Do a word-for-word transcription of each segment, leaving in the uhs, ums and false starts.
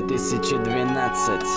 тысяча двенадцать.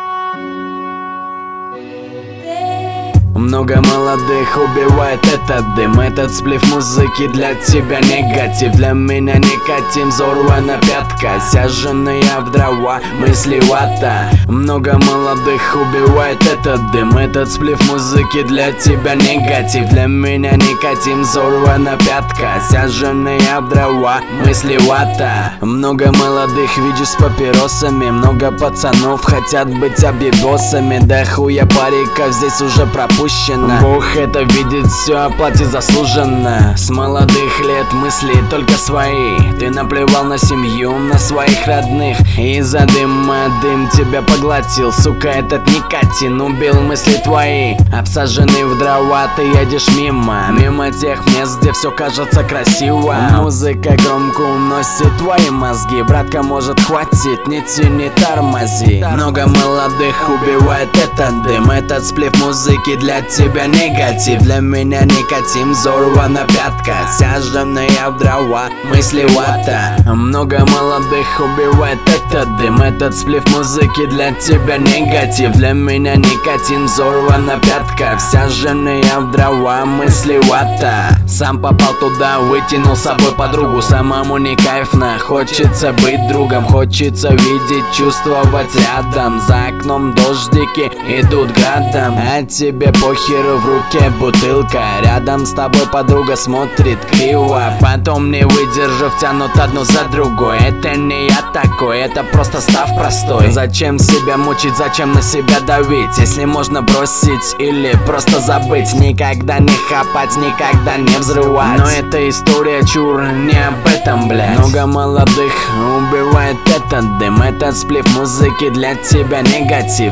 Много молодых убивает этот дым. Этот сплив музыки для тебя негатив, для меня никотин, взорвана пятка, сожженная в дрова, мысли вата. Много молодых убивает этот дым. Этот сплив музыки для тебя негатив, для меня никотин, взорвана пятка, сожженная в дрова, мысли вата. Много молодых видишь с папиросами, много пацанов хотят быть объебосами. Да хуя париков здесь уже пропущено. Бог это видит, все оплате заслуженно. С молодых лет мысли только свои. Ты наплевал на семью, на своих родных. Из-за дыма дым тебя поглотил. Сука, этот никотин убил мысли твои. Обсаженный в дрова, ты едешь мимо. Мимо тех мест, где все кажется красиво. Музыка громко уносит твои мозги. Братка, может хватит, не тяни, тормози. Много молодых убивает этот дым. Этот сплив музыки для тебя негатив, для меня никотин, взорвана пятка, сожженная в дрова, мысли вата. Много молодых убивает этот дым. Этот сплив музыки для тебя негатив, для меня никотин, взорвана пятка, сожженная в дрова, мысли вата. Сам попал туда, вытянул с собой подругу. Самому не кайфно, хочется быть другом, хочется видеть, чувствовать рядом. За окном дождики идут градом, а тебе похеру, в руке бутылка. Рядом с тобой подруга смотрит криво, потом не выдержав тянут одну за другой. Это не я такой, это просто став простой. Зачем себя мучить, зачем на себя давить, если можно бросить или просто забыть. Никогда не хапать, никогда не взрывать. Но эта история чур, не об этом, блядь. Много молодых убивает этот дым. Этот сплив музыки для тебя негатив,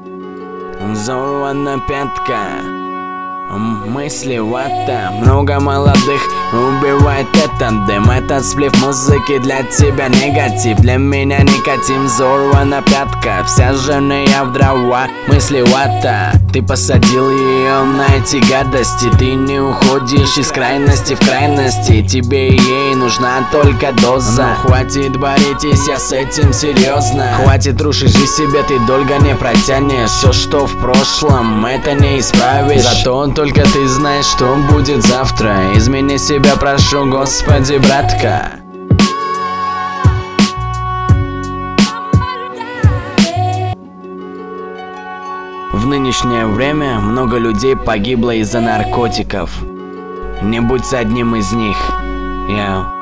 взорвана пятка, мысли вата. Много молодых убивает этот дым. Этот сплив музыки для тебя негатив, для меня никотин, взорвана пятка, сожженная в дрова, мысли вата. Ты посадил ее на эти гадости. Ты не уходишь из крайности в крайности. Тебе и ей нужна только доза. Но хватит, боритесь, я с этим серьезно. Хватит рушить жизнь себе, ты долго не протянешь. Все, что в прошлом, это не исправишь. Зато только ты знаешь, что будет завтра. Измени себя, прошу, Господи, братка. В нынешнее время много людей погибло из-за наркотиков. Не будь одним из них. Я